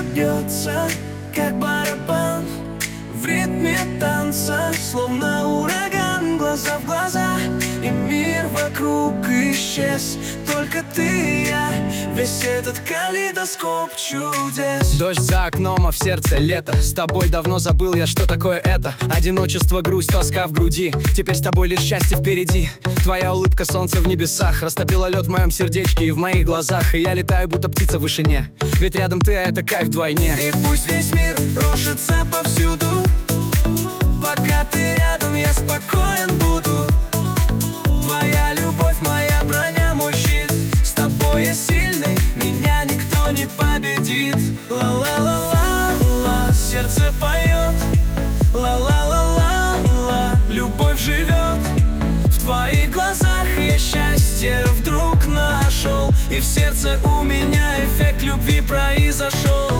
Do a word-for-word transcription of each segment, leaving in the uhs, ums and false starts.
бьется, как барабан в ритме танца, словно ураган, глаза в глаза, и мир вокруг исчез. Только ты и я, весь этот калейдоскоп чудес. Дождь за окном, а в сердце лето. С тобой давно забыл я, что такое это. Одиночество, грусть, тоска в груди. Теперь с тобой лишь счастье впереди. Твоя улыбка, солнце в небесах, растопила лед в моем сердечке и в моих глазах. И я летаю, будто птица в вышине, ведь рядом ты, а это кайф вдвойне. И пусть весь мир рушится повсюду, пока ты рядом, я спокоен буду. Твоя любовь, моя броня, мой щит. С тобой я сильный, меня никто не победит. Ла-ла-ла-ла-ла, сердце поет. Ла-ла-ла-ла-ла, любовь живет. В твоих глазах я счастье вдруг нашел, и в сердце у меня эффект любви произошел.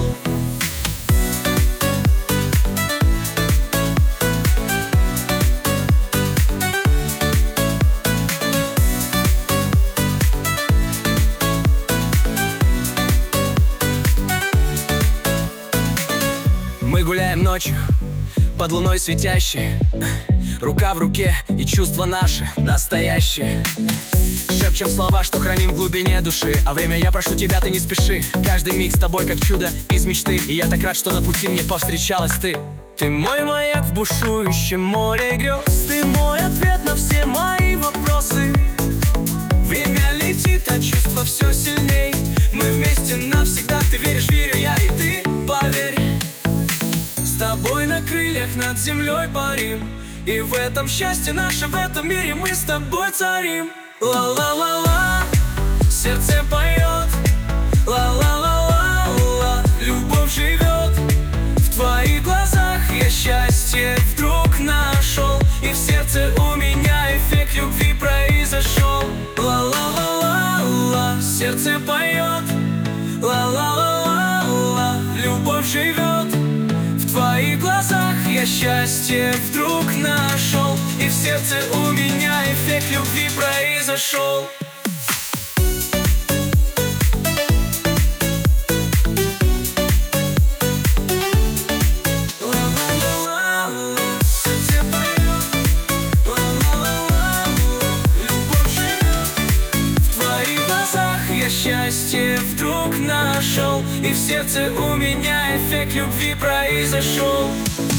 Мы гуляем ночью, под луной светящей, рука в руке, и чувства наши настоящие. Шепчем слова, что храним в глубине души. А время я прошу тебя, ты не спеши. Каждый миг с тобой как чудо из мечты. И я так рад, что на пути мне повстречалась ты. Ты мой маяк в бушующем море грез. Ты мой ответ на все мои вопросы. Время летит, а чувства все сильней. Мы вместе навсегда, ты веришь, верю я и ты, поверь. С тобой на крыльях над землей парим, и в этом счастье наше, в этом мире мы с тобой царим. Ла-ла-ла-ла, сердце поет. Ла-ла-ла-ла-ла, любовь живет. В твоих глазах я счастье вдруг нашел, и в сердце у меня эффект любви произошел. Ла-ла-ла-ла-ла, сердце поет. Ла-ла-ла-ла-ла, любовь живет. В твоих глазах я счастье вдруг нашел, и в сердце у меня эффект любви произошел. Счастье вдруг нашел, и в сердце у меня эффект любви произошел.